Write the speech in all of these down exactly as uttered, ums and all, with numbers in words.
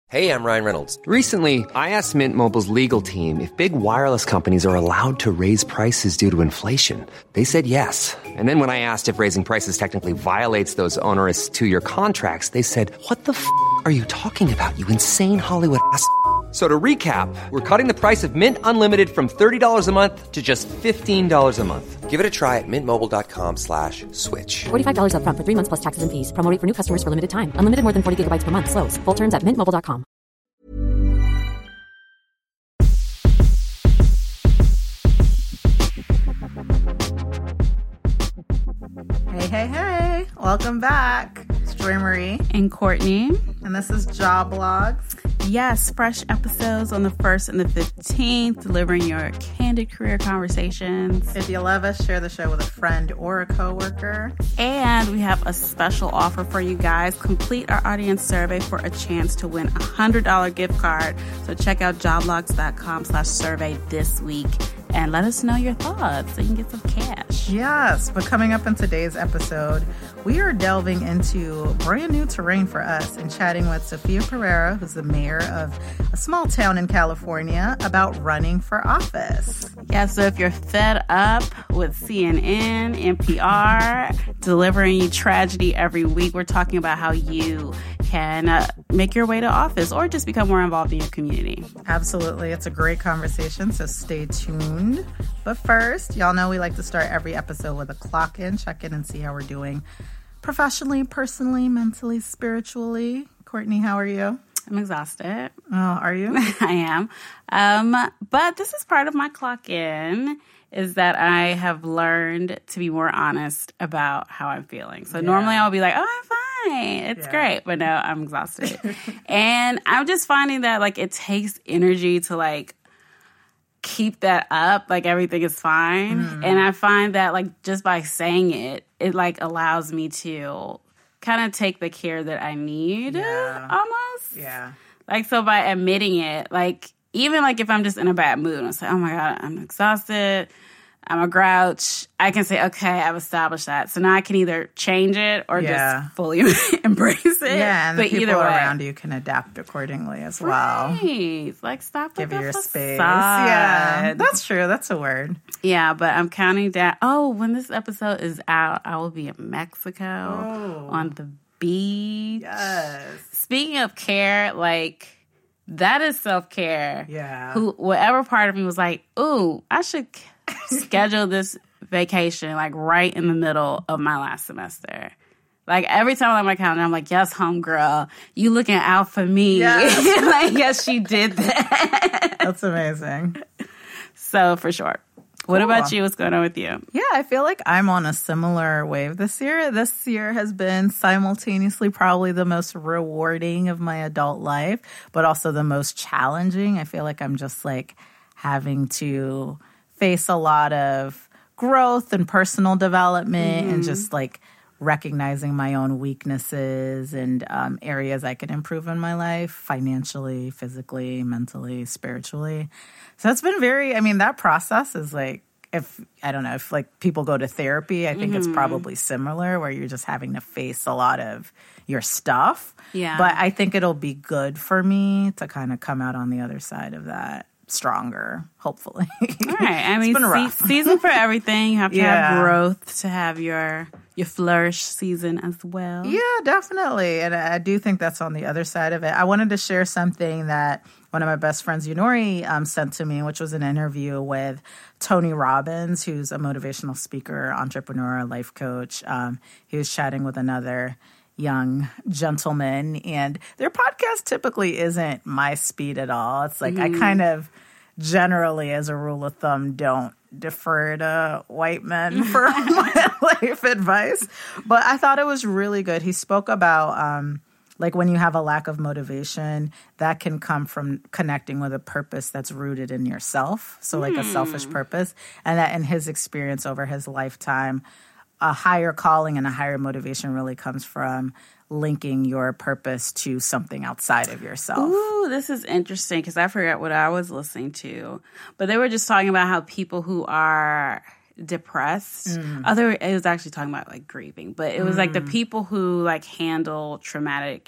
Hey, I'm Ryan Reynolds. Recently, I asked Mint Mobile's legal team if big wireless companies are allowed to raise prices due to inflation. They said yes. And then when I asked if raising prices technically violates those onerous two-year contracts, they said, what the f*** are you talking about, you insane Hollywood ass f- So to recap, we're cutting the price of Mint Unlimited from thirty dollars a month to just fifteen dollars a month. Give it a try at mintmobile.com slash switch. forty-five dollars up front for three months plus taxes and fees. Promo rate for new customers for limited time. Unlimited more than forty gigabytes per month. Slows full terms at mint mobile dot com. Hey, hey, hey. Welcome back. It's Joy Marie. And Courtney. And this is Job Blogs. Yes, fresh episodes on the first and the fifteenth, delivering your candid career conversations. If you love us, share the show with a friend or a coworker. And we have a special offer for you guys. Complete our audience survey for a chance to win a one hundred dollars gift card. So check out jobblogs.com slash survey this week and let us know your thoughts so you can get some cash. Yes, but coming up in today's episode, we are delving into brand new terrain for us and chatting with Sophia Pereira, who's the mayor of a small town in California, about running for office. Yeah, so if you're fed up with C N N, N P R, delivering you tragedy every week, we're talking about how you can uh, make your way to office or just become more involved in your community. Absolutely. It's a great conversation, so stay tuned. But first, y'all know we like to start every episode with a clock in, check in, and see how we're doing professionally, personally, mentally, spiritually. Courtney, how are you? I'm exhausted. Oh, are you? I am. Um, but this is part of my clock in, is that I have learned to be more honest about how I'm feeling. So yeah. Normally I'll be like, oh, I'm fine. It's yeah. great. But no, I'm exhausted. And I'm just finding that, like, it takes energy to, like, keep that up. Like, everything is fine. Mm. And I find that, like, just by saying it, it, like, allows me to kind of take the care that I need yeah. almost. Yeah. Like, so by admitting it, like, even, like, if I'm just in a bad mood, I'm like, oh, my God, I'm exhausted, I'm a grouch, I can say, okay, I've established that. So now I can either change it or yeah. just fully embrace it. Yeah, and but the people either way, around you can adapt accordingly as well. Right. Like, stop Give with you your facade. space. Yeah, that's true. That's a word. Yeah, but I'm counting down. Oh, when this episode is out, I will be in Mexico oh. on the beach. Yes. Speaking of care, like, that is self-care. Yeah. Who, whatever part of me was like, ooh, I should schedule this vacation, like, right in the middle of my last semester. Like, every time I'm on my calendar, I'm like, yes, homegirl, you looking out for me. Yes. Like, yes, she did that. That's amazing. So, for sure. What Cool. about you? What's going on with you? Yeah, I feel like I'm on a similar wave this year. This year has been simultaneously probably the most rewarding of my adult life, but also the most challenging. I feel like I'm just like having to face a lot of growth and personal development mm-hmm. and just like recognizing my own weaknesses and um, areas I can improve in my life, financially, physically, mentally, spiritually. So it's been very, I mean, that process is like, if, I don't know, if like people go to therapy, I think mm-hmm. it's probably similar where you're just having to face a lot of your stuff. Yeah. But I think it'll be good for me to kind of come out on the other side of that stronger, hopefully. All right. I mean, it's been rough. Se- season for everything. You have to yeah. have growth to have your your flourish season as well. Yeah, definitely. And I do think that's on the other side of it. I wanted to share something that one of my best friends, Yunori, um, sent to me, which was an interview with Tony Robbins, who's a motivational speaker, entrepreneur, life coach. Um, he was chatting with another young gentleman, and their podcast typically isn't my speed at all. It's like mm. I kind of generally, as a rule of thumb, don't defer to white men for my life advice. But I thought it was really good. He spoke about um, like when you have a lack of motivation, that can come from connecting with a purpose that's rooted in yourself. So like mm. a selfish purpose. And that in his experience over his lifetime, a higher calling and a higher motivation really comes from linking your purpose to something outside of yourself. Ooh, this is interesting because I forgot what I was listening to. But they were just talking about how people who are depressed, mm. other it was actually talking about like grieving, but it was mm. like the people who like handle traumatic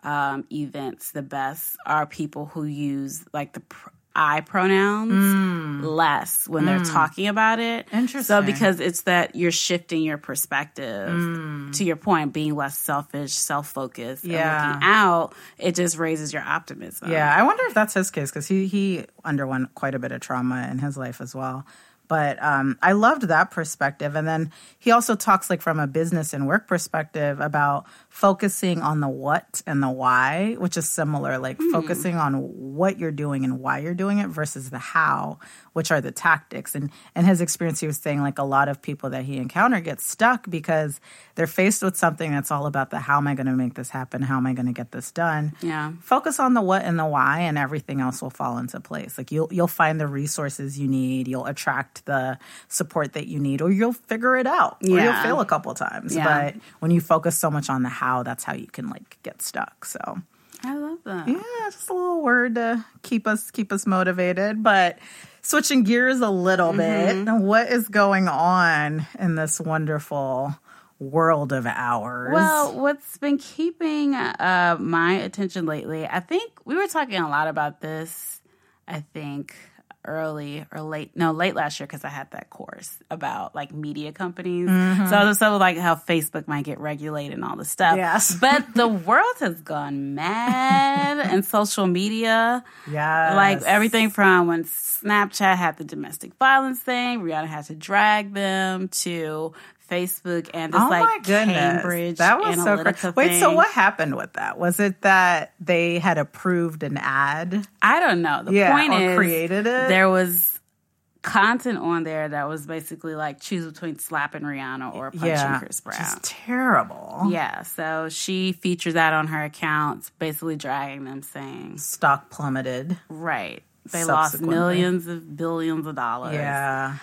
um, events the best are people who use like the pr- I pronouns Mm. less when they're talking about it. Interesting. So because it's that you're shifting your perspective Mm. to your point, being less selfish, self-focused, Yeah. and looking out, it just raises your optimism. Yeah, I wonder if that's his case because he, he underwent quite a bit of trauma in his life as well. But um, I loved that perspective. And then he also talks like from a business and work perspective about focusing on the what and the why, which is similar, like Mm. focusing on what you're doing and why you're doing it versus the how, which are the tactics. And in his experience, he was saying like a lot of people that he encountered get stuck because they're faced with something that's all about the how am I going to make this happen? How am I going to get this done? Yeah. Focus on the what and the why, and everything else will fall into place. Like you'll you'll find the resources you need, you'll attract the support that you need, or you'll figure it out. Or Yeah. you'll fail a couple times. Yeah. But when you focus so much on the how, that's how you can like get stuck. So I love that. yeah, just a little word to keep us keep us motivated. But switching gears a little Mm-hmm. bit, what is going on in this wonderful world of ours? Well, what's been keeping uh, my attention lately, I think we were talking a lot about this, I think, early or late, no, late last year because I had that course about like media companies. Mm-hmm. So it was so like how Facebook might get regulated and all this stuff. Yes. But the world has gone mad and social media. Yes. Like everything from when Snapchat had the domestic violence thing, Rihanna had to drag them, to Facebook and this oh like my goodness. Cambridge that was so Analytica crazy. Wait, so thing. what happened with that? Was it that they had approved an ad? I don't know. The Yeah, point or is, created it? there was content on there that was basically like choose between slapping Rihanna or punching yeah, Chris Brown. just terrible. Yeah, so she featured that on her accounts, basically dragging them, saying, Stock plummeted. right, they lost Subsequently. millions of billions of dollars. Yeah.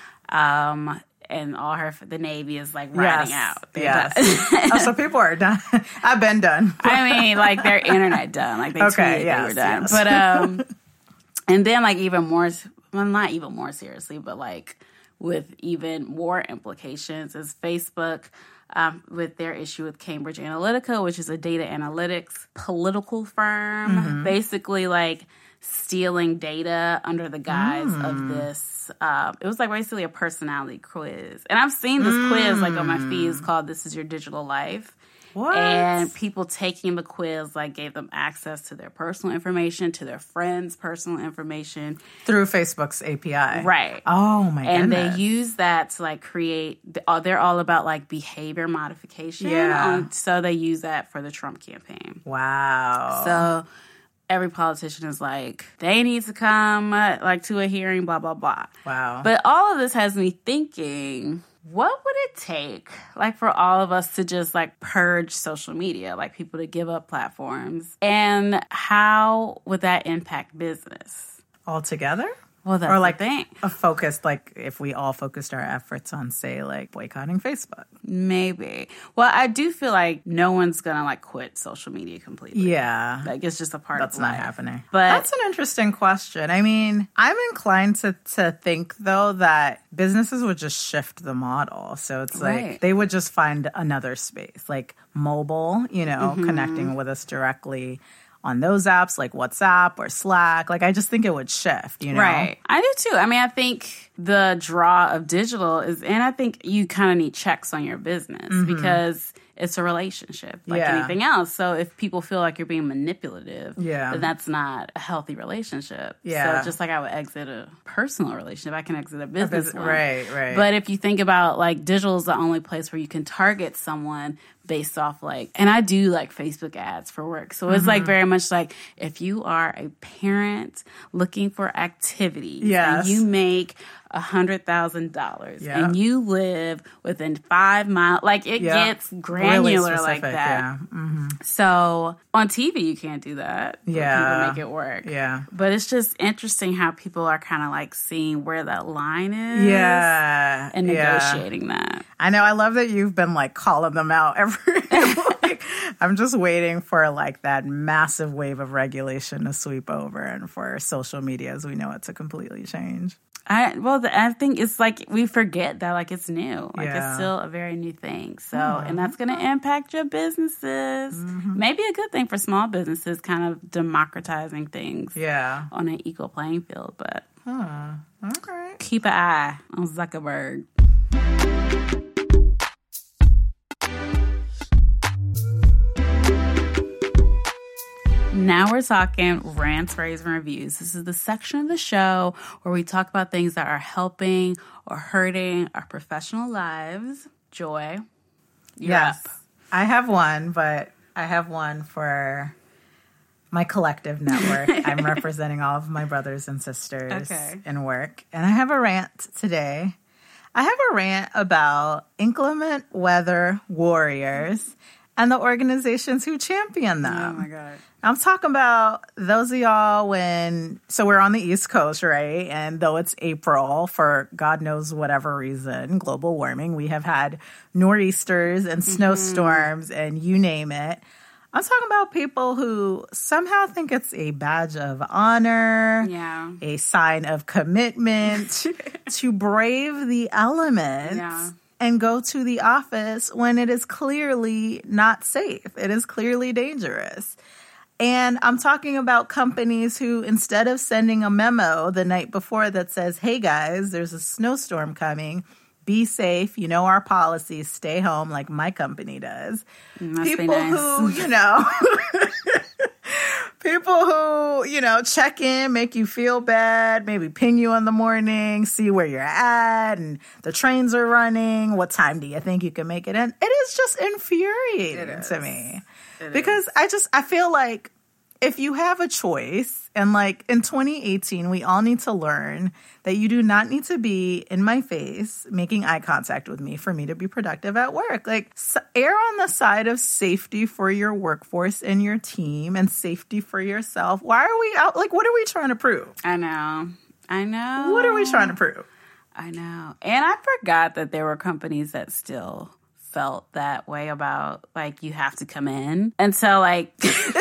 Um, and all her, the Navy is like riding Yes. out. They're Yes. done. Oh, so people are done. I've been done. I mean, like their internet done. Like they Okay, tweeted yes, they were done. yes. But um, and then like even more, well, not even more seriously, but like with even more implications is Facebook um, with their issue with Cambridge Analytica, which is a data analytics political firm, Mm-hmm. basically like stealing data under the guise Mm. of this. Um, it was like basically a personality quiz, and I've seen this quiz like on my feeds called "This Is Your Digital Life." What? And people taking the quiz like gave them access to their personal information, to their friends' personal information. Through Facebook's A P I. Right. Oh, my And goodness. they use that to like create, uh, they're all about like behavior modification. Yeah. Um, so they use that for the Trump campaign. Wow. So every politician is like, they need to come uh, like to a hearing, blah, blah, blah. Wow. But all of this has me thinking, what would it take, like, for all of us to just, like, purge social media, like, people to give up platforms? And how would that impact business? Altogether? Well, that's or like the thing. a focused, like if we all focused our efforts on, say, like boycotting Facebook. Maybe. Well, I do feel like no one's going to, like, quit social media completely. Yeah. Like, it's just a part That's of not life. happening. But That's an interesting question. I mean, I'm inclined to, to think, though, that businesses would just shift the model. So it's like Right. they would just find another space, like mobile, you know, Mm-hmm. connecting with us directly on those apps like WhatsApp or Slack. Like, I just think it would shift, you know? Right. I do too. I mean, I think the draw of digital is, and I think you kind of need checks on your business because it's a relationship like Yeah. anything else. So if people feel like you're being manipulative, Yeah. then that's not a healthy relationship. Yeah. So just like I would exit a personal relationship, I can exit a business bus- one. right, right. But if you think about like digital is the only place where you can target someone based off like, and I do like Facebook ads for work. So it's Mm-hmm. like very much like if you are a parent looking for activities Yes. and you make a hundred thousand dollars Yeah. and you live within five miles, like it Yeah. gets Really granular like specific, that. Yeah. Mm-hmm. So on T V, you can't do that. but Yeah. People make it work. Yeah. But it's just interesting how people are kind of like seeing where that line is. Yeah. And yeah. negotiating that. I know. I love that you've been like calling them out every week. I'm just waiting for like that massive wave of regulation to sweep over and for social media as we know it to completely change. I well, the, I think it's like we forget that like it's new, like Yeah. it's still a very new thing. So, Oh, and that's going to impact your businesses. Mm-hmm. Maybe a good thing for small businesses, kind of democratizing things Yeah. on an equal playing field. But Huh. All right. keep an eye on Zuckerberg. Now we're talking rants, raves, and reviews. This is the section of the show where we talk about things that are helping or hurting our professional lives. Joy, you're Yes. up. I have one, but I have one for my collective network. I'm representing all of my brothers and sisters Okay. in work. And I have a rant today. I have a rant about inclement weather warriors and the organizations who champion them. Oh my God. I'm talking about those of y'all when, so we're on the East Coast, right? And though it's April, for God knows whatever reason, global warming, we have had nor'easters and snowstorms and you name it. I'm talking about people who somehow think it's a badge of honor, Yeah. a sign of commitment to brave the elements. Yeah. And go to the office when it is clearly not safe. It is clearly dangerous. And I'm talking about companies who, instead of sending a memo the night before that says, hey guys, there's a snowstorm coming, be safe, you know our policies, stay home, like my company does. Must be People nice. who, you know, people who, you know, check in, make you feel bad, maybe ping you in the morning, see where you're at, and the trains are running. What time do you think you can make it in? It is just infuriating It to is. me. It Because is. I just, I feel like if you have a choice, and like in twenty eighteen, we all need to learn that you do not need to be in my face making eye contact with me for me to be productive at work. Like, s- err on the side of safety for your workforce and your team and safety for yourself. Why are we out? Like, what are we trying to prove? I know. I know. What are we trying to prove? I know. And I forgot that there were companies that still felt that way about, like, you have to come in. And so, like,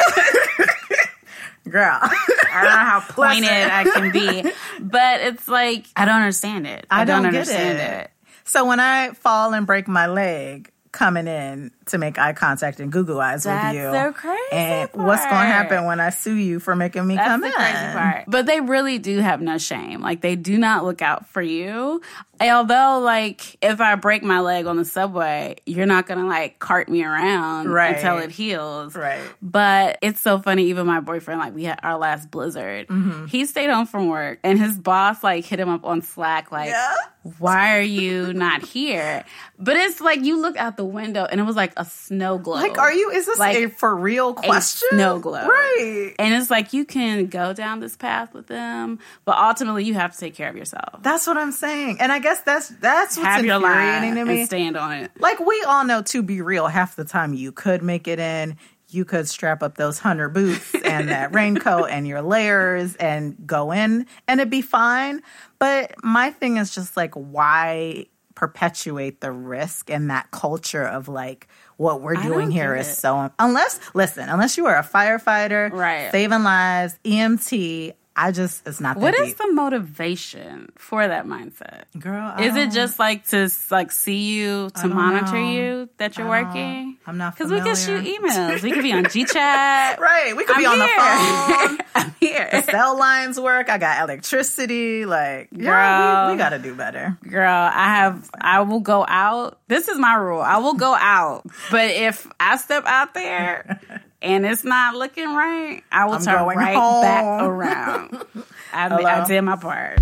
Girl. I don't know how pointed I can be, but it's like, I don't understand it. I, I don't, get understand it. it. So when I fall and break my leg coming in to make eye contact and Google eyes That's with you, the crazy and what's going to part. happen when I sue you for making me That's come the in? crazy part. But they really do have no shame. Like, they do not look out for you. Although, like, if I break my leg on the subway, you're not going to, like, cart me around Right. until it heals. Right. But it's so funny. Even my boyfriend, like, we had our last blizzard. Mm-hmm. He stayed home from work, and his boss, like, hit him up on Slack, like, Yeah? why are you not here? But it's like, you look out the window, and it was like a snow globe. Like, are you, is this Like, a for real question? a snow globe. Right. And it's like, you can go down this path with them, but ultimately you have to take care of yourself. That's what I'm saying. And I guess that's that's what's Have your line infuriating to me. and stand on it. Like, we all know, to be real, half the time you could make it in. You could strap up those hunter boots and that raincoat and your layers and go in and it'd be fine. But my thing is just like, why perpetuate the risk and that culture of like, what we're I doing don't here get is it. so, unless, listen, unless you are a firefighter, Right. saving lives, E M T, I just, it's not that What is deep. the motivation for that mindset? Girl, I Is it don't- just like to like see you, to don't monitor know. you that you're I don't- working? I'm not Because we can shoot familiar. emails. We could be on G-Chat. Right, we could I'm be on here. the phone. I'm here. The cell lines work. I got electricity. Like, girl, Girl. we, we got to do better. Girl, I have, I will go out. This is my rule. I will go out. But if I step out there and it's not looking right, I will I'm turn going right home. back around. I, Hello? I did my part.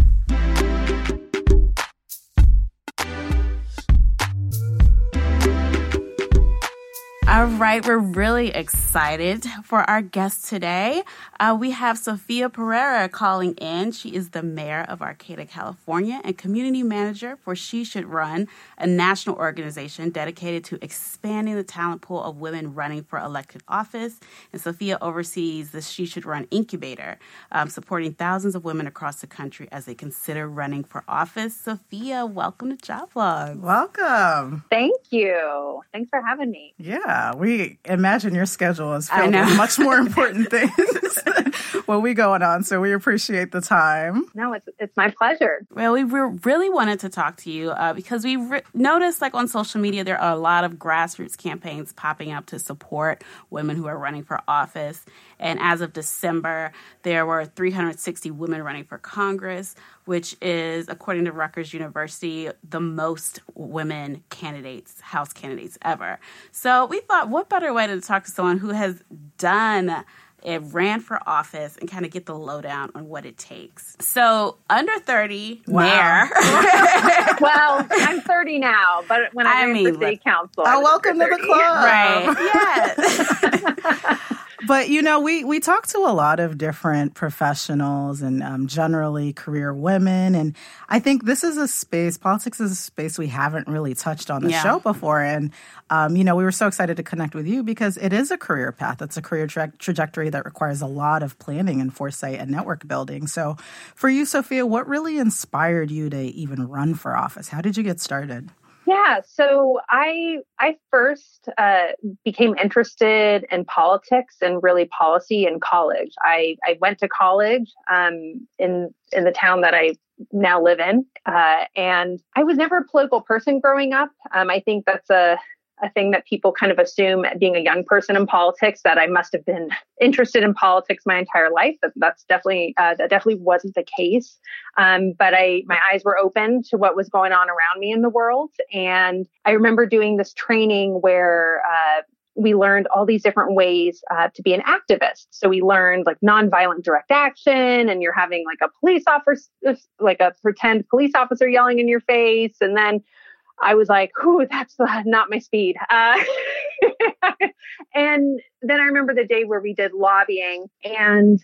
All right, we're really excited for our guest today. Uh, we have Sophia Pereira calling in. She is the mayor of Arcata, California, and community manager for She Should Run, a national organization dedicated to expanding the talent pool of women running for elected office. And Sophia oversees the She Should Run incubator, um, supporting thousands of women across the country as they consider running for office. Sophia, welcome to Job Vlog. Welcome. Thank you. Thanks for having me. Yeah, we imagine your schedule is I filled know. with much more important things. Well, we going on, so we appreciate the time. No, it's it's my pleasure. Well, we re- really wanted to talk to you uh, because we re- noticed, like on social media, there are a lot of grassroots campaigns popping up to support women who are running for office. And as of December, there were three hundred sixty women running for Congress, which is, according to Rutgers University, the most women candidates, House candidates ever. So we thought, what better way to talk to someone who has done it, ran for office, and kind of get the lowdown on what it takes. So, under thirty, wow. mayor. Well, I'm thirty now, but when I, I ran mean, for city council, oh, welcome to the club. Right. Yes. But, you know, we, we talk to a lot of different professionals and um, generally career women. And I think this is a space, politics is a space we haven't really touched on the yeah. show before. And, um, you know, we were so excited to connect with you because it is a career path. It's a career tra- trajectory that requires a lot of planning and foresight and network building. So for you, Sophia, what really inspired you to even run for office? How did you get started? Yeah, so I I first uh, became interested in politics and really policy in college. I, I went to college um, in in the town that I now live in, uh, and I was never a political person growing up. Um, I think that's a a thing that people kind of assume, being a young person in politics, that I must have been interested in politics my entire life. That, that's definitely uh, that definitely wasn't the case. Um, but I my eyes were open to what was going on around me in the world, and I remember doing this training where uh, we learned all these different ways uh, to be an activist. So we learned like nonviolent direct action, and you're having like a police officer, like a pretend police officer yelling in your face, and then I was like, "Whew, that's uh, not my speed." Uh, and then I remember the day where we did lobbying, and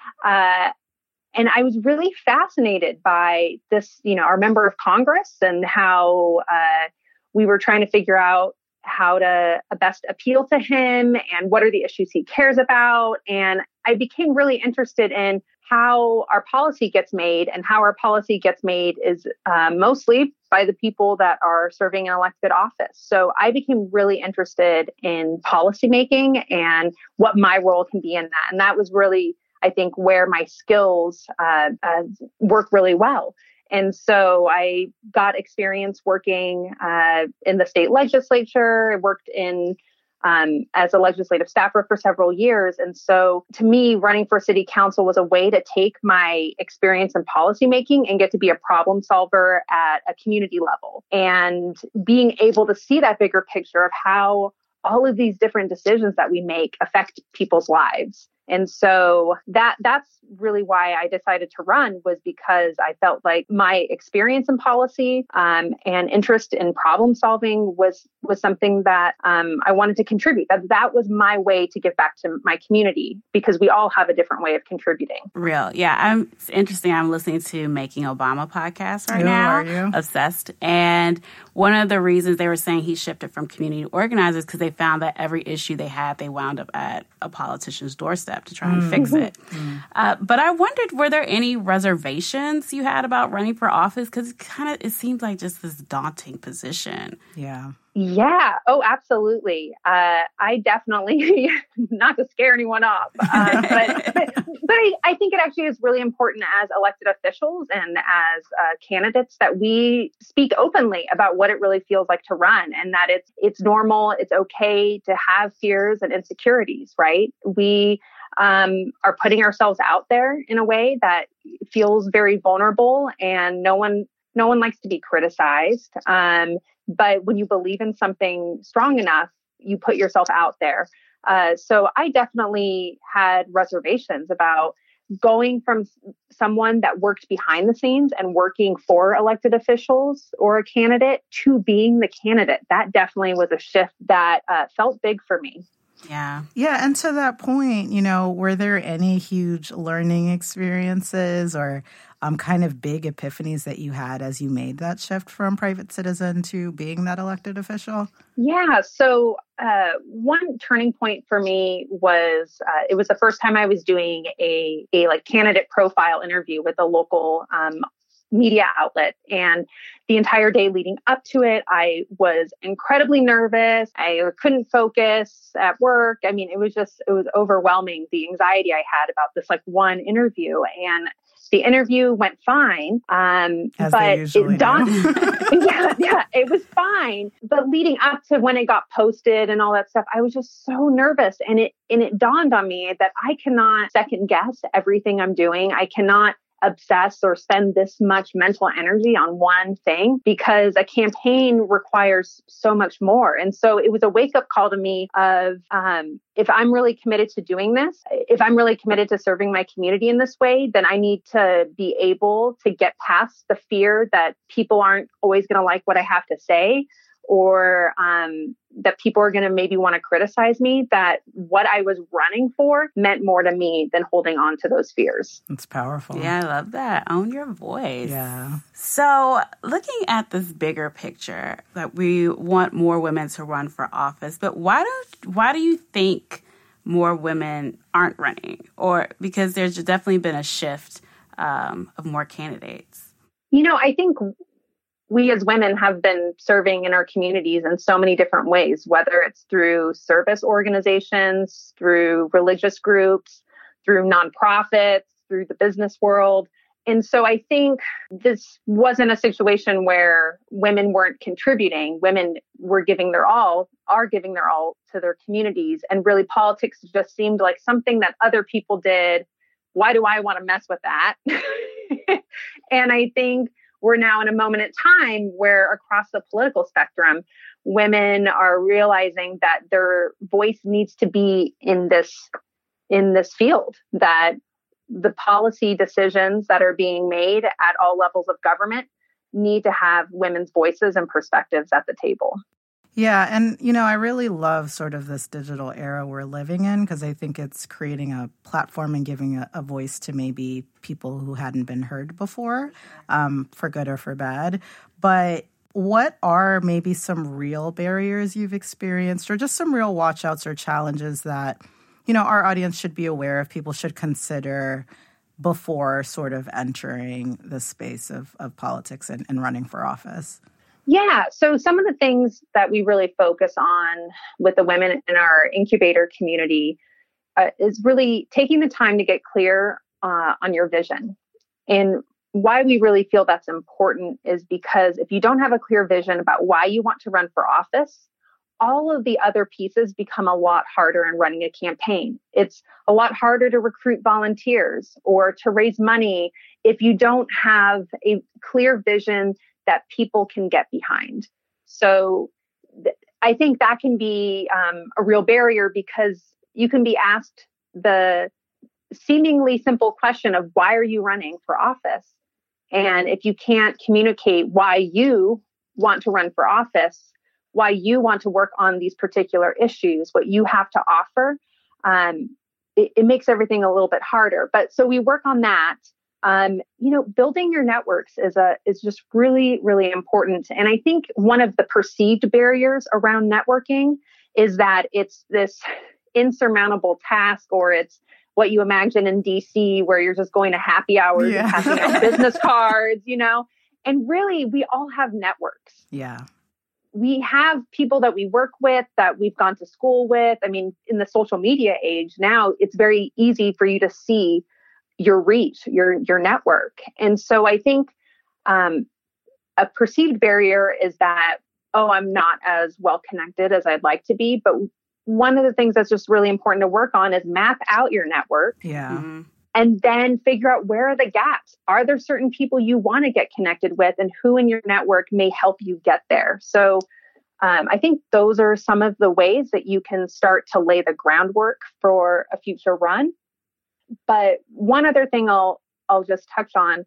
uh, and I was really fascinated by this, you know, our member of Congress and how uh, we were trying to figure out how to best appeal to him and what are the issues he cares about. And I became really interested in how our policy gets made, and how our policy gets made is uh, mostly by the people that are serving an elected office. So I became really interested in policymaking and what my role can be in that. And that was really, I think, where my skills uh, uh, work really well. And so I got experience working uh, in the state legislature. I worked in Um, as a legislative staffer for several years. And so to me, running for city council was a way to take my experience in policymaking and get to be a problem solver at a community level, and being able to see that bigger picture of how all of these different decisions that we make affect people's lives. And so that that's really why I decided to run, was because I felt like my experience in policy um, and interest in problem solving was was something that um, I wanted to contribute. That that was my way to give back to my community, because we all have a different way of contributing. Real. Yeah. I'm, it's interesting. I'm listening to Making Obama podcast right Who now. are you? Obsessed. And one of the reasons they were saying he shifted from community organizers because they found that every issue they had, they wound up at a politician's doorstep to try and mm-hmm. fix it. Mm-hmm. Uh, but I wondered, were there any reservations you had about running for office? Because it kind of, it seems like just this daunting position. Yeah. Yeah. Oh, absolutely. Uh, I definitely, not to scare anyone off, uh, but but, but I, I think it actually is really important as elected officials and as uh, candidates that we speak openly about what it really feels like to run, and that it's it's normal, it's okay to have fears and insecurities, right? We um, are putting ourselves out there in a way that feels very vulnerable, and no one no one likes to be criticized. Um, But when you believe in something strong enough, you put yourself out there. Uh, so I definitely had reservations about going from someone that worked behind the scenes and working for elected officials or a candidate to being the candidate. That definitely was a shift that uh, felt big for me. Yeah. Yeah. And to that point, you know, were there any huge learning experiences or um, kind of big epiphanies that you had as you made that shift from private citizen to being that elected official? Yeah. So uh, one turning point for me was uh, it was the first time I was doing a, a like candidate profile interview with a local um, media outlet. And the entire day leading up to it, I was incredibly nervous. I couldn't focus at work. I mean, it was just, it was overwhelming, the anxiety I had about this like one interview. And the interview went fine. Um, As but they usually it dawned, yeah, yeah, it was fine. But leading up to when it got posted and all that stuff, I was just so nervous. And it, and it dawned on me that I cannot second guess everything I'm doing. I cannot obsess or spend this much mental energy on one thing, because a campaign requires so much more. And so it was a wake up call to me of, um, if I'm really committed to doing this, if I'm really committed to serving my community in this way, then I need to be able to get past the fear that people aren't always going to like what I have to say, or um, that people are going to maybe want to criticize me, that what I was running for meant more to me than holding on to those fears. It's powerful. Yeah, I love that. Own your voice. Yeah. So looking at this bigger picture, that we want more women to run for office, but why do why do you think more women aren't running? Or because there's definitely been a shift um, of more candidates. You know, I think we as women have been serving in our communities in so many different ways, whether it's through service organizations, through religious groups, through nonprofits, through the business world. And so I think this wasn't a situation where women weren't contributing. Women were giving their all, are giving their all to their communities. And really politics just seemed like something that other people did. Why do I want to mess with that? And I think we're now in a moment in time where across the political spectrum, women are realizing that their voice needs to be in this, in this field, that the policy decisions that are being made at all levels of government need to have women's voices and perspectives at the table. Yeah. And, you know, I really love sort of this digital era we're living in, because I think it's creating a platform and giving a, a voice to maybe people who hadn't been heard before, um, for good or for bad. But what are maybe some real barriers you've experienced, or just some real watch outs or challenges that, you know, our audience should be aware of, people should consider before sort of entering the space of, of politics and, and running for office? Yeah. So some of the things that we really focus on with the women in our incubator community uh, is really taking the time to get clear uh, on your vision. And why we really feel that's important is because if you don't have a clear vision about why you want to run for office, all of the other pieces become a lot harder in running a campaign. It's a lot harder to recruit volunteers or to raise money if you don't have a clear vision that people can get behind. So th- I think that can be um, a real barrier, because you can be asked the seemingly simple question of why are you running for office? And if you can't communicate why you want to run for office, why you want to work on these particular issues, what you have to offer, um, it, it makes everything a little bit harder. But so we work on that. Um, you know, building your networks is a is just really, really important. And I think one of the perceived barriers around networking is that it's this insurmountable task, or it's what you imagine in D C where you're just going to happy hours Yeah. and passing out business cards, you know, and really we all have networks. Yeah. We have people that we work with, that we've gone to school with. I mean, in the social media age now, it's very easy for you to see your reach, your your network. And so I think um, a perceived barrier is that, oh, I'm not as well connected as I'd like to be. But one of the things that's just really important to work on is map out your network. Yeah. Mm-hmm. And then figure out, where are the gaps? Are there certain people you want to get connected with, and who in your network may help you get there? So um, I think those are some of the ways that you can start to lay the groundwork for a future run. But one other thing I'll I'll just touch on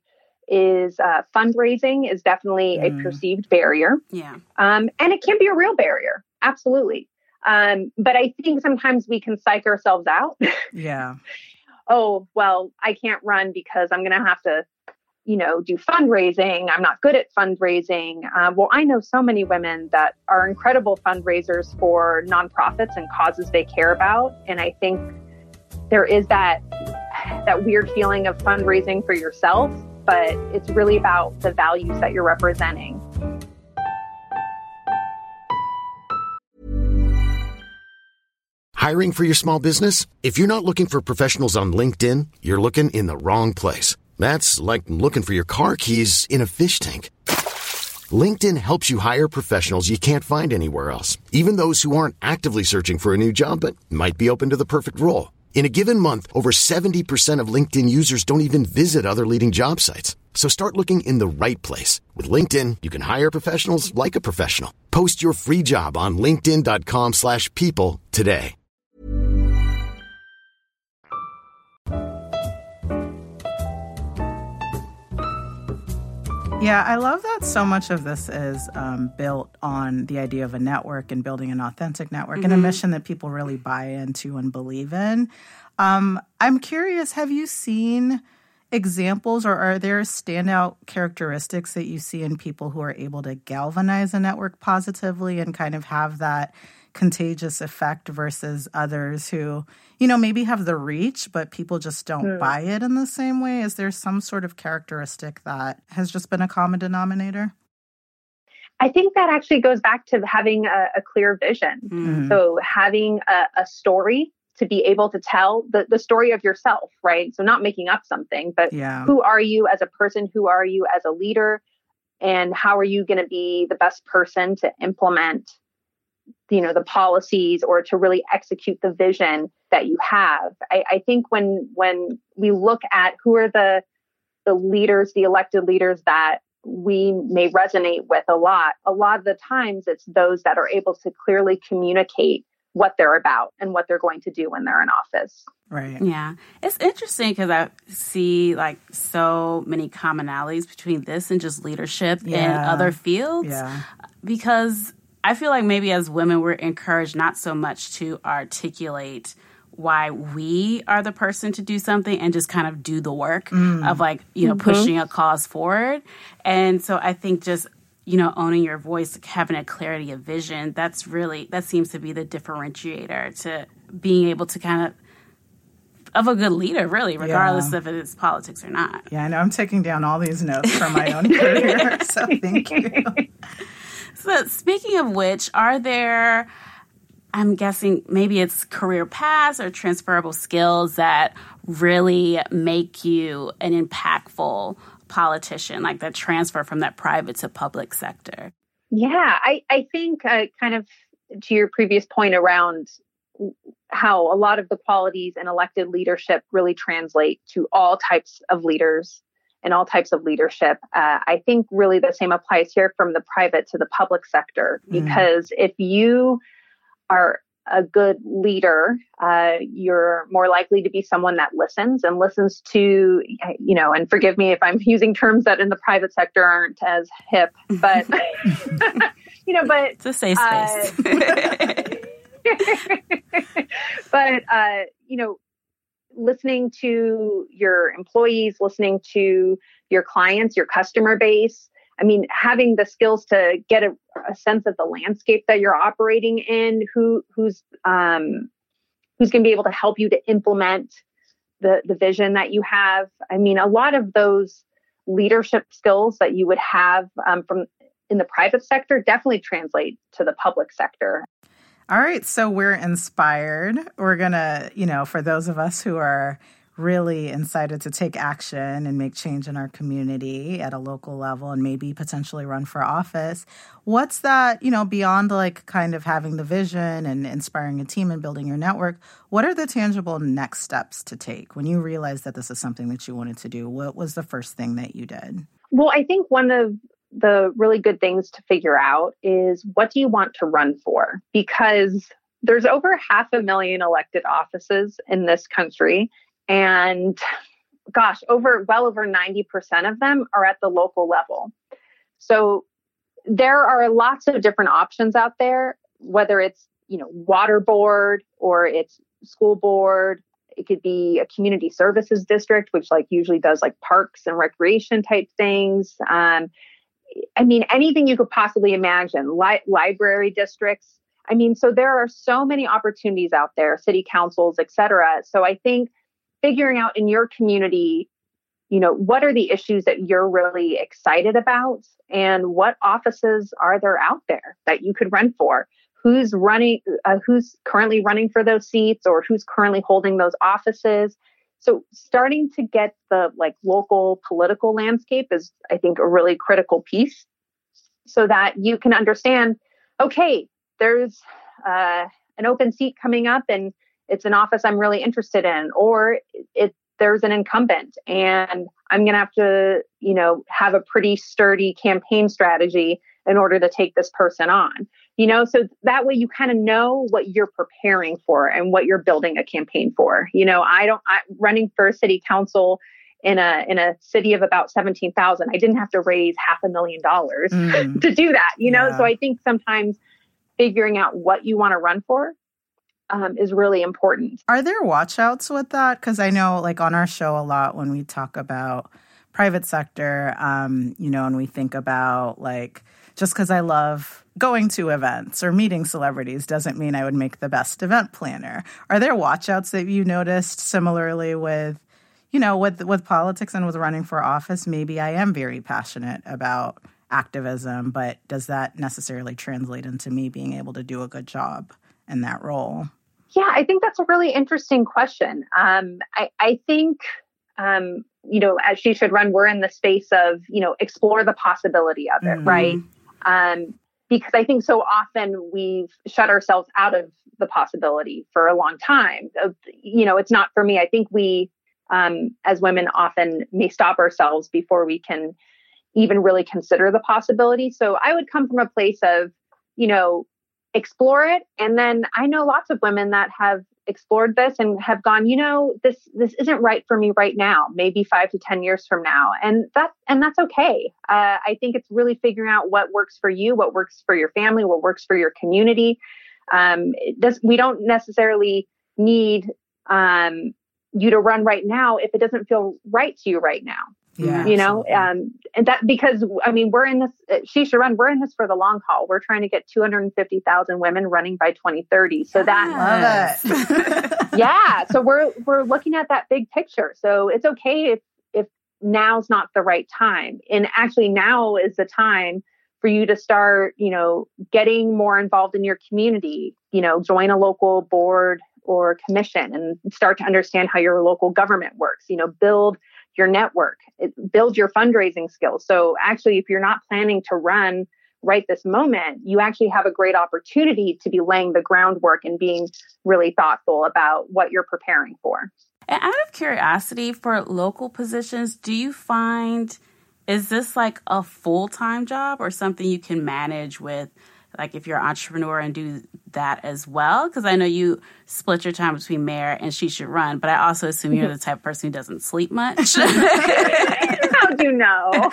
is uh, fundraising is definitely Mm. a perceived barrier. Yeah. Um, and it can be a real barrier. Absolutely. Um, but I think sometimes we can psych ourselves out. Yeah. Oh, well, I can't run because I'm going to have to, you know, do fundraising. I'm not good at fundraising. Uh, well, I know so many women that are incredible fundraisers for nonprofits and causes they care about. And I think there is that that weird feeling of fundraising for yourself. but it's really about the values that you're representing. Hiring for your small business? If you're not looking for professionals on LinkedIn, you're looking in the wrong place. That's like looking for your car keys in a fish tank. LinkedIn helps you hire professionals you can't find anywhere else, even those who aren't actively searching for a new job but might be open to the perfect role. In a given month, over seventy percent of LinkedIn users don't even visit other leading job sites. So start looking in the right place. With LinkedIn, you can hire professionals like a professional. Post your free job on linkedin.com slash people today. Yeah, I love that so much of this is um, built on the idea of a network and building an authentic network mm-hmm. and a mission that people really buy into and believe in. Um, I'm curious, have you seen examples or are there standout characteristics that you see in people who are able to galvanize a network positively and kind of have that contagious effect versus others who, you know, maybe have the reach, but people just don't mm. buy it in the same way? Is there some sort of characteristic that has just been a common denominator? I think that actually goes back to having a, a clear vision. Mm. So having a, a story to be able to tell the, the story of yourself, right? So not making up something, but yeah. who are you as a person? Who are you as a leader? And how are you going to be the best person to implement you know, the policies or to really execute the vision that you have? I, I think when when we look at who are the the leaders, the elected leaders that we may resonate with a lot, a lot of the times it's those that are able to clearly communicate what they're about and what they're going to do when they're in office. Right. Yeah. It's interesting because I see like so many commonalities between this and just leadership yeah. in other fields. Yeah. Because I feel like maybe as women, we're encouraged not so much to articulate why we are the person to do something and just kind of do the work mm. of like, you know, mm-hmm. pushing a cause forward. And so I think just, you know, owning your voice, having a clarity of vision, that's really, that seems to be the differentiator to being able to kind of, of a good leader, really, regardless yeah. if it is politics or not. Yeah, I know. I'm taking down all these notes from my own career, so thank you. So speaking of which, are there, I'm guessing maybe it's career paths or transferable skills that really make you an impactful politician, like that transfer from that private to public sector? Yeah, I, I think uh, kind of to your previous point around how a lot of the qualities in elected leadership really translate to all types of leaders and all types of leadership. Uh, I think really the same applies here from the private to the public sector, because mm. if you are a good leader, uh, you're more likely to be someone that listens and listens to, you know, and forgive me if I'm using terms that in the private sector aren't as hip, but, you know, but it's a safe space. Uh, but, uh, you know, listening to your employees, listening to your clients, your customer base. I mean, having the skills to get a, a sense of the landscape that you're operating in, who who's um, who's going to be able to help you to implement the the vision that you have. I mean, a lot of those leadership skills that you would have um, from in the private sector definitely translate to the public sector. All right, so we're inspired. We're going to, you know, for those of us who are really excited to take action and make change in our community at a local level and maybe potentially run for office, what's that, you know, beyond like kind of having the vision and inspiring a team and building your network, what are the tangible next steps to take when you realized that this is something that you wanted to do? What was the first thing that you did? Well, I think one of the really good things to figure out is what do you want to run for? Because there's over half a million elected offices in this country. And gosh, over well over ninety percent of them are at the local level. So there are lots of different options out there, whether it's, you know, water board or it's school board. It could be a community services district, which like usually does like parks and recreation type things. Um, I mean, anything you could possibly imagine, Li- library districts. I mean, so there are so many opportunities out there, city councils, et cetera. So I think figuring out in your community you know, what are the issues that you're really excited about? And what offices are there out there that you could run for? Who's running, uh, who's currently running for those seats, or who's currently holding those offices? So starting to get the like local political landscape is, I think, a really critical piece, so that you can understand, okay, there's uh, an open seat coming up and it's an office I'm really interested in, or it there's an incumbent and I'm going to have to, you know, have a pretty sturdy campaign strategy in order to take this person on, you know, so that way you kind of know what you're preparing for and what you're building a campaign for. You know, I don't, I, running for city council in a, in a city of about seventeen thousand, I didn't have to raise half a million dollars mm. to do that, you know? Yeah. So I think sometimes figuring out what you want to run for Um, is really important. Are there watch outs with that? Because I know, like, on our show a lot when we talk about private sector, um, you know, and we think about, like, just because I love going to events or meeting celebrities doesn't mean I would make the best event planner. Are there watch outs that you noticed similarly with, you know, with with politics and with running for office? Maybe I am very passionate about activism, but does that necessarily translate into me being able to do a good job in that role? Yeah, I think that's a really interesting question. Um, I, I think, um, you know, as She Should Run, we're in the space of, you know, explore the possibility of it, mm-hmm. right? Um, because I think so often we've shut ourselves out of the possibility for a long time. Of, you know, it's not for me. I think we, um, as women, often may stop ourselves before we can even really consider the possibility. So I would come from a place of, you know, explore it. And then I know lots of women that have explored this and have gone, you know, this, this isn't right for me right now, maybe five to ten years from now. And that, and that's okay. Uh, I think it's really figuring out what works for you, what works for your family, what works for your community. Um, it does, we don't necessarily need, um, you to run right now if it doesn't feel right to you right now. Yeah, you know, um, and that because, I mean, we're in this, She Should Run, we're in this for the long haul. We're trying to get two hundred fifty thousand women running by twenty thirty. So that, love it. yeah. So we're, we're looking at that big picture. So it's okay if, if now's not the right time. And actually now is the time for you to start, you know, getting more involved in your community, you know, join a local board or commission and start to understand how your local government works, you know, build your network, build your fundraising skills. So actually, if you're not planning to run right this moment, you actually have a great opportunity to be laying the groundwork and being really thoughtful about what you're preparing for. And out of curiosity, for local positions, do you find, is this like a full-time job or something you can manage with, like if you're an entrepreneur and do that as well? Because I know you split your time between mayor and She Should Run, but I also assume you're the type of person who doesn't sleep much. How do you know?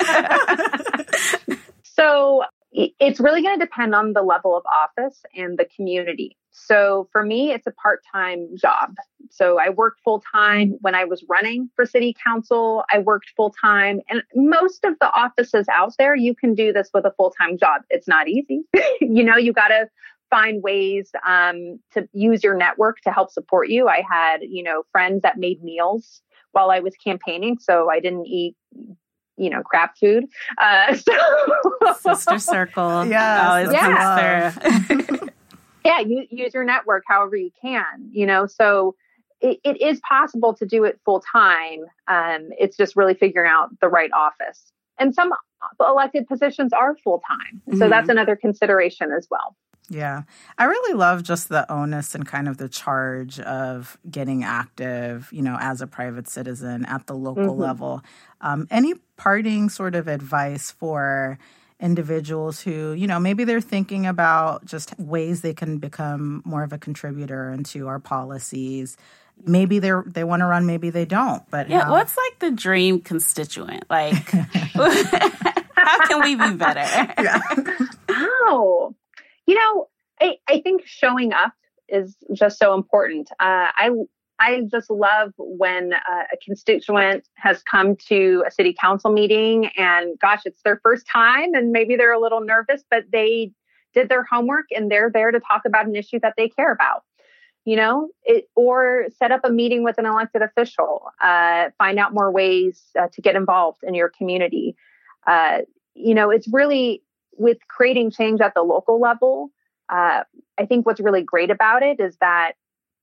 So it's really going to depend on the level of office and the community. So for me, it's a part-time job. So I worked full-time when I was running for city council. I worked full-time, and most of the offices out there, you can do this with a full-time job. It's not easy. You know, you got to find ways um, to use your network to help support you. I had, you know, friends that made meals while I was campaigning, so I didn't eat, you know, crap food. Uh, so Sister circle. Yeah. Yeah. Yeah. You use your network however you can, you know, so it, it is possible to do it full time. Um, it's just really figuring out the right office. And some elected positions are full time. So mm-hmm. that's another consideration as well. Yeah. I really love just the onus and kind of the charge of getting active, you know, as a private citizen at the local mm-hmm. level. Um, any parting sort of advice for individuals who, you know, maybe they're thinking about just ways they can become more of a contributor into our policies? Maybe they're they want to run, maybe they don't. But yeah, how? What's like the dream constituent? Like, how can we be better? Yeah. Oh, you know, I, I think showing up is just so important. Uh, I I just love when uh, a constituent has come to a city council meeting and, gosh, it's their first time and maybe they're a little nervous, but they did their homework and they're there to talk about an issue that they care about. you know, it, or set up a meeting with an elected official, uh, find out more ways uh, to get involved in your community. Uh, you know, it's really with creating change at the local level. Uh, I think what's really great about it is that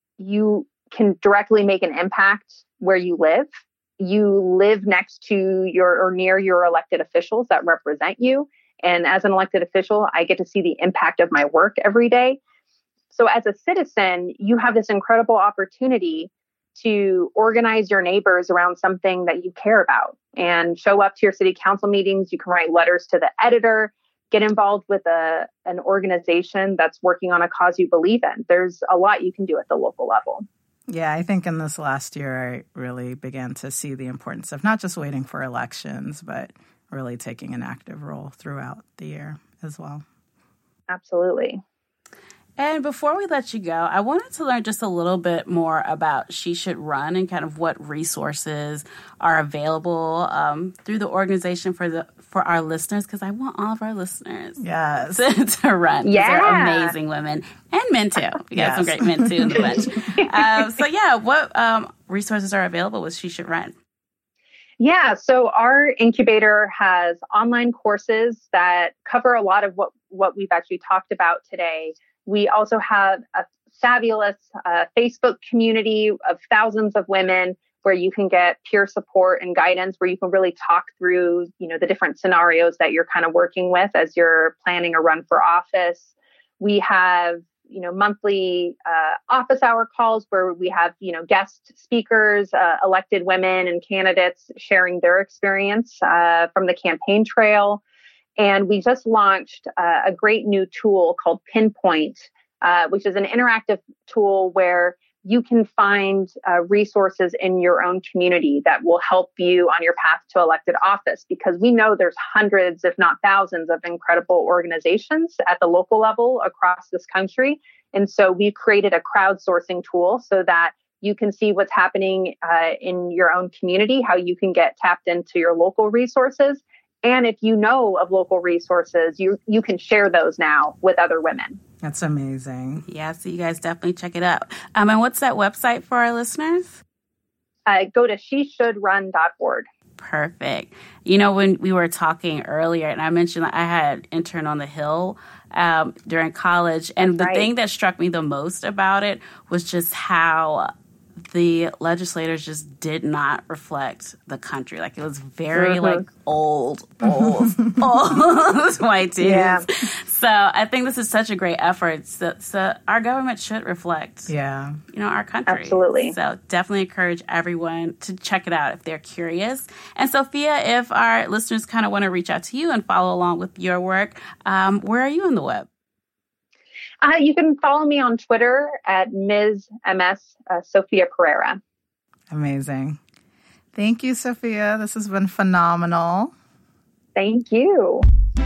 you can directly make an impact where you live. You live next to your or near your elected officials that represent you. And as an elected official, I get to see the impact of my work every day. So as a citizen, you have this incredible opportunity to organize your neighbors around something that you care about and show up to your city council meetings. You can write letters to the editor, get involved with a an organization that's working on a cause you believe in. There's a lot you can do at the local level. Yeah, I think in this last year, I really began to see the importance of not just waiting for elections, but really taking an active role throughout the year as well. Absolutely. And before we let you go, I wanted to learn just a little bit more about She Should Run and kind of what resources are available um, through the organization for the for our listeners, because I want all of our listeners yes. to, to run. Yeah. They're amazing women and men too. We got Yes. some great men too in the bunch. um, so yeah, what um, resources are available with She Should Run? Yeah, so our incubator has online courses that cover a lot of what, what we've actually talked about today. We also have a fabulous uh, Facebook community of thousands of women where you can get peer support and guidance, where you can really talk through, you know, the different scenarios that you're kind of working with as you're planning a run for office. We have, you know, monthly uh, office hour calls where we have, you know, guest speakers, uh, elected women and candidates sharing their experience uh, from the campaign trail. And we just launched uh, a great new tool called Pinpoint, uh, which is an interactive tool where you can find uh, resources in your own community that will help you on your path to elected office, because we know there's hundreds, if not thousands, of incredible organizations at the local level across this country. And so we've created a crowdsourcing tool so that you can see what's happening uh, in your own community, how you can get tapped into your local resources. And if you know of local resources, you you can share those now with other women. That's amazing. Yeah, so you guys definitely check it out. Um, and what's that website for our listeners? Uh, go to she should run dot org. Perfect. You know, when we were talking earlier, and I mentioned that I had interned on the Hill um, during college, and the Right. thing that struck me the most about it was just how the legislators just did not reflect the country. Like, it was very, mm-hmm. like, old, old, old white dudes. Yeah. So I think this is such a great effort. So, so our government should reflect, Yeah. you know, our country. Absolutely. So definitely encourage everyone to check it out if they're curious. And Sophia, if our listeners kind of want to reach out to you and follow along with your work, um, where are you on the web? Uh, you can follow me on Twitter at Miz M S uh, Sophia Pereira. Amazing. Thank you, Sophia. This has been phenomenal. Thank you.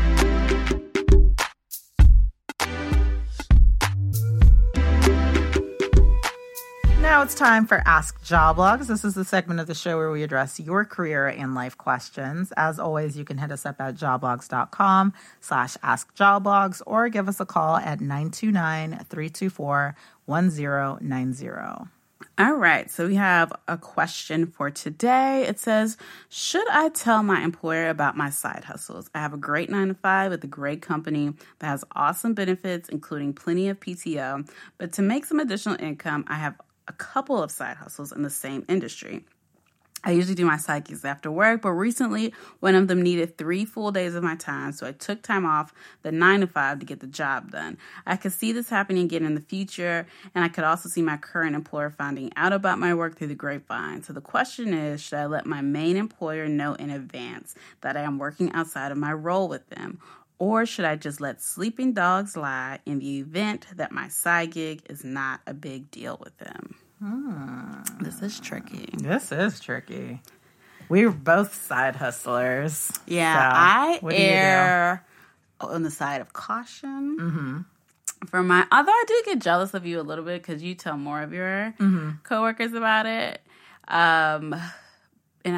Now it's time for Ask Joblogs. This is the segment of the show where we address your career and life questions. As always, you can hit us up at joblogs.com slash askjoblogs or give us a call at nine two nine, three two four, one zero nine zero. All right, so we have a question for today. It says, should I tell my employer about my side hustles? I have a great nine to five with a great company that has awesome benefits, including plenty of P T O. But to make some additional income, I have a couple of side hustles in the same industry. I usually do my side gigs after work, but recently one of them needed three full days of my time, so I took time off the nine to five to get the job done. I could see this happening again in the future, and I could also see my current employer finding out about my work through the grapevine. So the question is, should I let my main employer know in advance that I am working outside of my role with them? Or should I just let sleeping dogs lie in the event that my side gig is not a big deal with them? Hmm. This is tricky. This is tricky. We're both side hustlers. Yeah, so I what do you err on the side of caution. Mm-hmm. For my, although I do get jealous of you a little bit because you tell more of your mm-hmm. coworkers about it, um, and I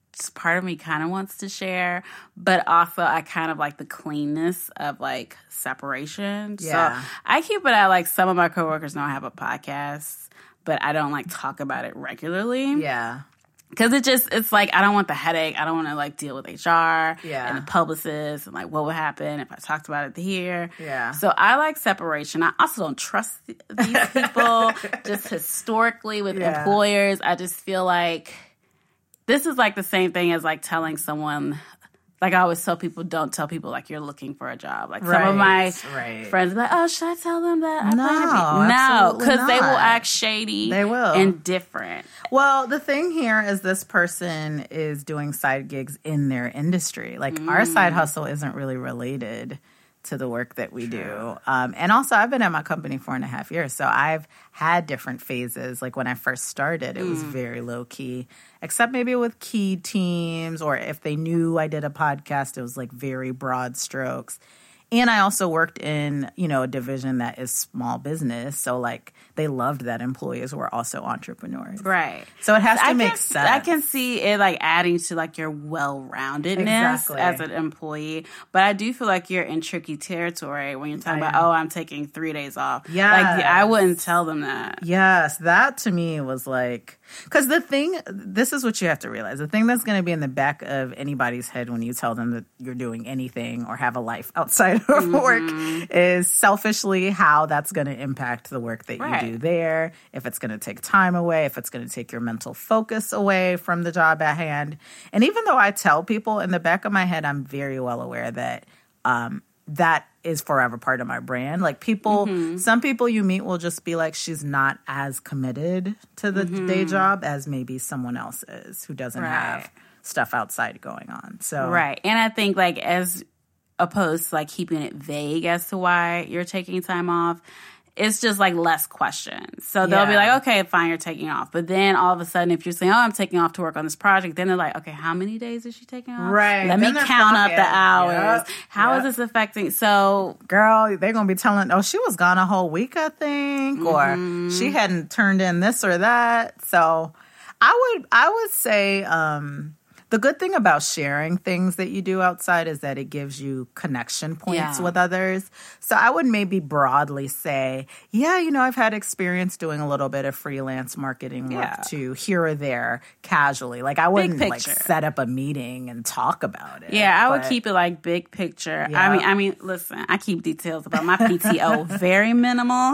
just part of me kind of wants to share, but also I kind of like the cleanness of like separation. Yeah. So I keep it at like some of my coworkers know I have a podcast, but I don't like talk about it regularly. Yeah. Because it just, it's like, I don't want the headache. I don't want to, like, deal with H R yeah. and the publicist and, like, what would happen if I talked about it here. Yeah. So I like separation. I also don't trust th- these people. Just historically with yeah. employers, I just feel like this is, like, the same thing as, like, telling someone... Like, I always tell people, don't tell people, like, you're looking for a job. Like, right, some of my right. friends are like, oh, should I tell them that? I no, plan to be? No, because they will not. act shady. They will. And different. Well, the thing here is this person is doing side gigs in their industry. Like, mm. our side hustle isn't really related to the work that we True. do. Um, and also, I've been at my company four and a half years, so I've had different phases. Like, when I first started, it mm. was very low-key, except maybe with key teams, or if they knew I did a podcast, it was, like, very broad strokes. And I also worked in, you know, a division that is small business. So, like, they loved that employees were also entrepreneurs. Right. So it has to I make can, sense. I can see it, like, adding to, like, your well-roundedness exactly. as an employee. But I do feel like you're in tricky territory when you're talking I about, am. oh, I'm taking three days off. Yes. Like, I wouldn't tell them that. Yes. That, to me, was, like... Because the thing... This is what you have to realize. The thing that's going to be in the back of anybody's head when you tell them that you're doing anything or have a life outside of mm-hmm. work is selfishly how that's going to impact the work that right. you do there, if it's going to take time away, if it's going to take your mental focus away from the job at hand. And even though I tell people, in the back of my head, I'm very well aware that um, that is forever part of my brand. Like, people, mm-hmm. some people you meet will just be like, she's not as committed to the mm-hmm. day job as maybe someone else is who doesn't right. have stuff outside going on. So right. And I think, like, as opposed to, like, keeping it vague as to why you're taking time off, it's just, like, less questions. So they'll yeah. be like, okay, fine, you're taking off. But then all of a sudden, if you're saying, oh, I'm taking off to work on this project, then they're like, okay, how many days is she taking off? Right. Let then me count up the hours. Yep. How yep. is this affecting? So, girl, they're going to be telling, oh, she was gone a whole week, I think, mm-hmm. or she hadn't turned in this or that. So I would, I would say, um, the good thing about sharing things that you do outside is that it gives you connection points yeah. with others. So I would maybe broadly say, yeah, you know, I've had experience doing a little bit of freelance marketing work yeah. too, here or there, casually. Like, I wouldn't like set up a meeting and talk about it. Yeah, I would but, keep it like big picture. Yeah. I mean, I mean, listen, I keep details about my P T O very minimal.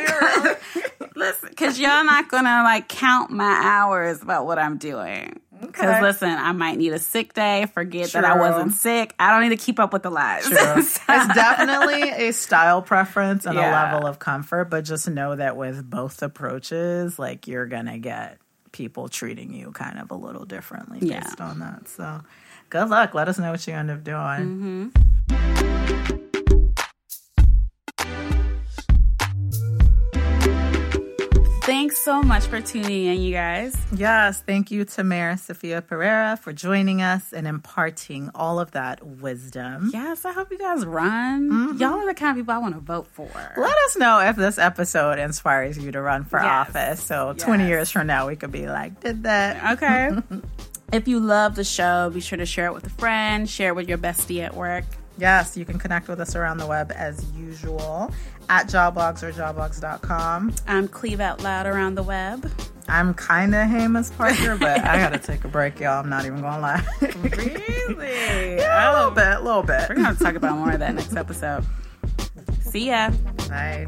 Listen, because y'all not gonna like count my hours about what I'm doing. Because, okay. listen, I might need a sick day, forget True. that I wasn't sick. I don't need to keep up with the lies. True. It's definitely a style preference and yeah. a level of comfort, but just know that with both approaches, like, you're going to get people treating you kind of a little differently based yeah. on that. So, good luck. Let us know what you end up doing. Mm-hmm. Thanks so much for tuning in, you guys. Yes, thank you to Mayor Sophia Pereira for joining us and imparting all of that wisdom. Yes, I hope you guys run. Mm-hmm. Y'all are the kind of people I want to vote for. Let us know if this episode inspires you to run for yes. office. So yes. twenty years from now, we could be like, did that. Okay. If you love the show, be sure to share it with a friend, share it with your bestie at work. Yes, you can connect with us around the web as usual at Jawblogs or jawblogs dot com. I'm Cleve Out Loud around the web. I'm kind of Hamus Parker, but I got to take a break, y'all. I'm not even going to lie. Really? Yeah, a little bit, a little bit. We're going to talk about more of that next episode. See ya. Bye.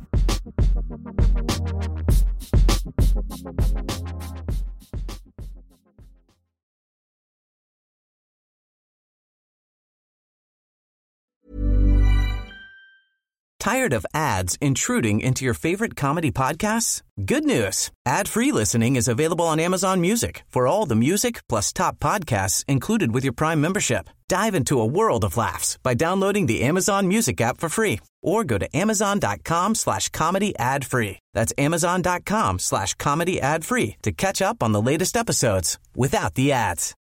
Tired of ads intruding into your favorite comedy podcasts? Good news. Ad-free listening is available on Amazon Music for all the music plus top podcasts included with your Prime membership. Dive into a world of laughs by downloading the Amazon Music app for free or go to amazon.com slash comedy ad free. That's amazon.com slash comedy ad free to catch up on the latest episodes without the ads.